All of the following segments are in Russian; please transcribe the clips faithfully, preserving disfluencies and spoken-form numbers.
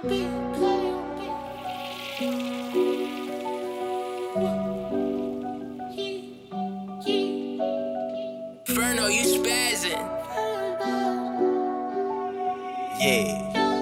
Ferno, you spazzing. Yeah,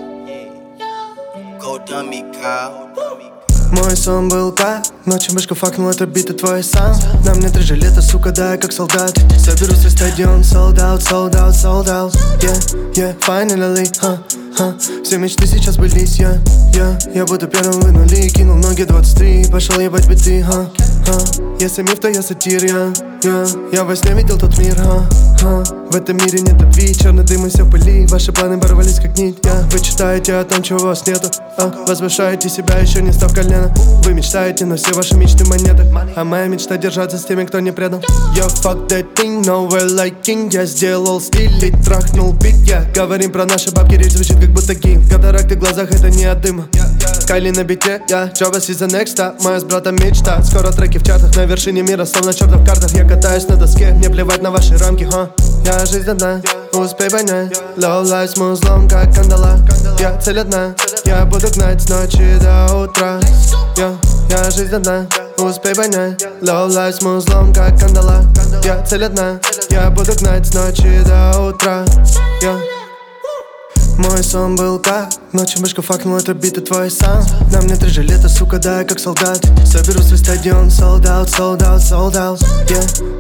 go dummy, Kyle. Мой сон был как ночью мышка факнул, это биты твой сам. На мне три жилета, сука, да, я как солдат. Соберу свой стадион, sold out, sold out, sold out. Yeah, yeah, finally, ха, ха. Все мечты сейчас сбылись, я, я Я будто первым вынули, кинул ноги двадцать три. Пошел ебать биты, ха, ха. Если миф, то я сатир, я, я Я во сне видел тот мир, ха, ха. В этом мире нет любви, черный дым и все в пыли. Ваши планы порвались как нить, я Вы читаете о том, чего у вас нету, а возвышаете себя, еще не став колено. Вы мечтаете, но все ваши мечты монеты. А моя мечта держаться с теми, кто не предал. Я fuck that thing, no way like king. Я сделал стиль и трахнул бит. Я говорим про наши бабки, речь звучит как будто гимн. Катаракты в глазах, это не от дыма. Кайли на бите, я Джобас is the next up. Моя с братом мечта, скоро треки в чартах. На вершине мира, словно черта в картах. Я катаюсь на доске, мне плевать на ваши рамки, ха. Я жизнь одна, успей понять. Low life с музлом, как кандала. Я цель одна, я буду гнать с ночи до утра. Я, я жизнь одна, успей понять. Low life с музлом, как кандала. Я цель одна, я буду гнать с ночи до утра. Я Мой сон был как ночью мышка факнул, это биты твой сам. На мне три жилета, сука, да, я как солдат. Соберу свой стадион, sold out, sold out, sold out. Yeah,